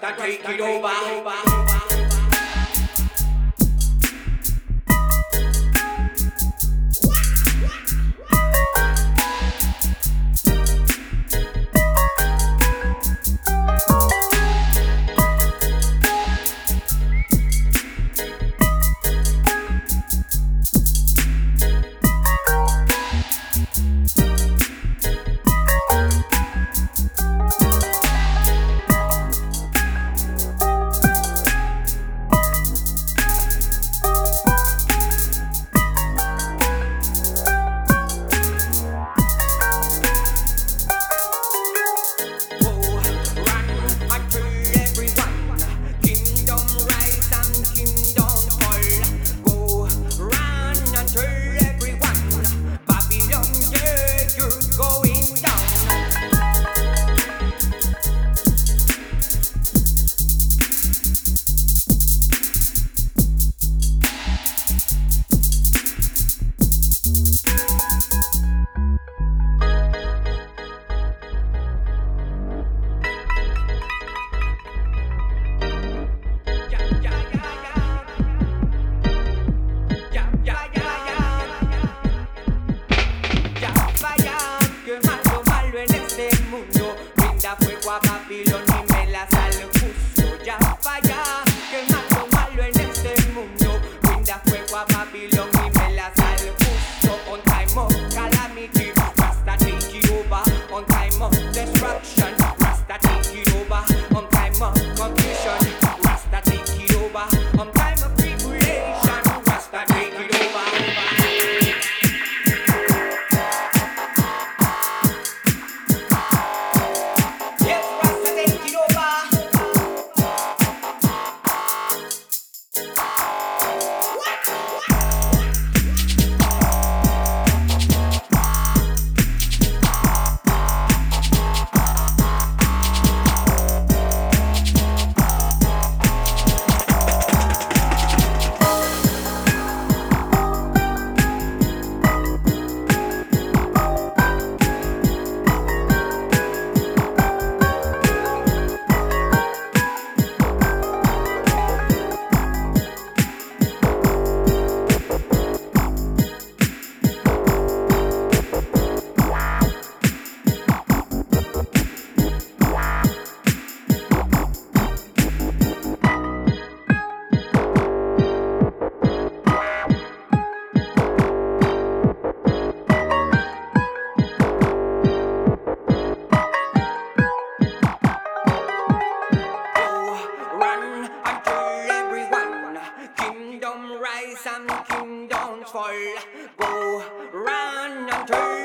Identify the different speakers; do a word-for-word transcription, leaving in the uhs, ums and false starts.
Speaker 1: Rasta take it over. Fuego a Babilón y me la sale justo. Ya falla, quemando malo en este mundo. Brinda fuego a Babilón y me la sale justo. On time of calamity, Rasta take it over. On time of destruction, Rasta take it over. On time of confusion, Rasta take it over. On time of tribulation, Rasta take it over. Rise and kingdoms fall. Go run and turn.